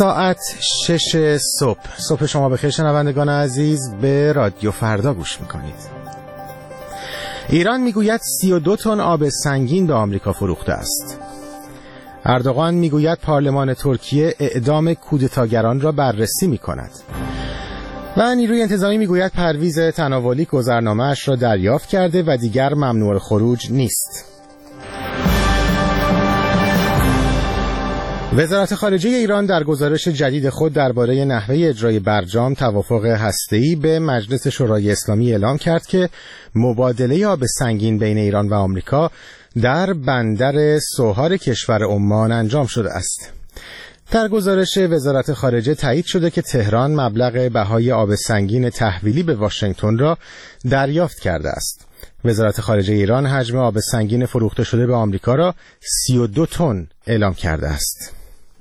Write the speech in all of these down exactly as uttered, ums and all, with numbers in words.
ساعت شش صبح. صبح شما بخیر شنوندگان عزیز، به رادیو فردا گوش میکنید. ایران میگوید سی و دو تن آب سنگین به آمریکا فروخته است. اردوغان میگوید پارلمان ترکیه اعدام کودتاگران را بررسی میکند. و نیروی انتظامی میگوید پرویز تناولی گذرنامه اش را دریافت کرده و دیگر ممنوع الخروج نیست. وزارت خارجه ایران در گزارش جدید خود درباره نحوه اجرای برجام توافق هسته‌ای به مجلس شورای اسلامی اعلام کرد که مبادله آب سنگین بین ایران و آمریکا در بندر سوهار کشور عمان انجام شده است. در گزارش وزارت خارجه تایید شده که تهران مبلغ بهای آب سنگین تحویلی به واشنگتن را دریافت کرده است. وزارت خارجه ایران حجم آب سنگین فروخته شده به آمریکا را سی و دو تن اعلام کرده است.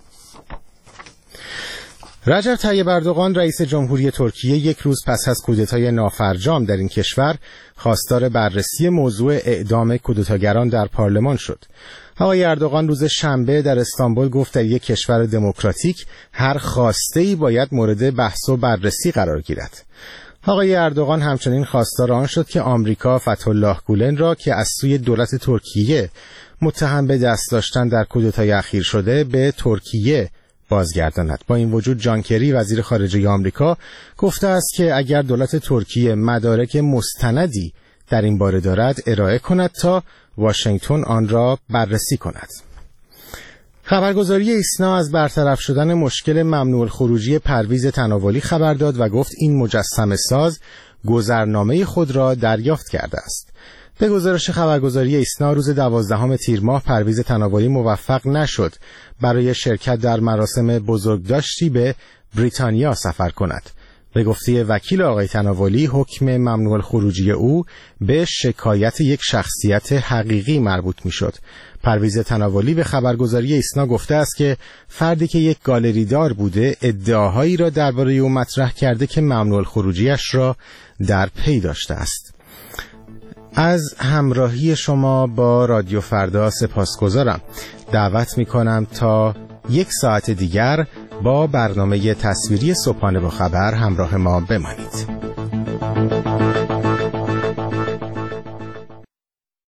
رجب طیب اردوغان رئیس جمهوری ترکیه یک روز پس از کودتای نافرجام در این کشور خواستار بررسی موضوع اعدام کودتاگران در پارلمان شد. آقای اردوغان روز شنبه در استانبول گفت در یک کشور دموکراتیک هر خواسته‌ای باید مورد بحث و بررسی قرار گیرد. آقای اردوغان همچنین خواستار آن شد که آمریکا فتح‌الله گولن را که از سوی دولت ترکیه متهم به دست داشتن در کودتای اخیر شده به ترکیه بازگرداند. با این وجود جان کری وزیر خارجه آمریکا گفته است که اگر دولت ترکیه مدارک مستندی در این باره دارد ارائه کند تا واشنگتن آن را بررسی کند. خبرگزاری ایسنا از برطرف شدن مشکل ممنوع الخروجی پرویز تناولی خبر داد و گفت این مجسمه ساز گذرنامه خود را دریافت کرده است. به گزارش خبرگزاری ایسنا روز دوازدهم تیر ماه پرویز تناولی موفق نشد برای شرکت در مراسم بزرگداشتی به بریتانیا سفر کند. به گفته وکیل آقای تناولی حکم ممنوع الخروجی او به شکایت یک شخصیت حقیقی مربوط میشد. پرویز تناولی به خبرگزاری ایسنا گفته است که فردی که یک گالری دار بوده ادعاهایی را درباره او مطرح کرده که ممنوع الخروجیش را در پی داشته است. از همراهی شما با رادیو فردا سپاسگزارم. دعوت می‌کنم تا یک ساعت دیگر با برنامه تصویری صبحانه با خبر همراه ما بمانید.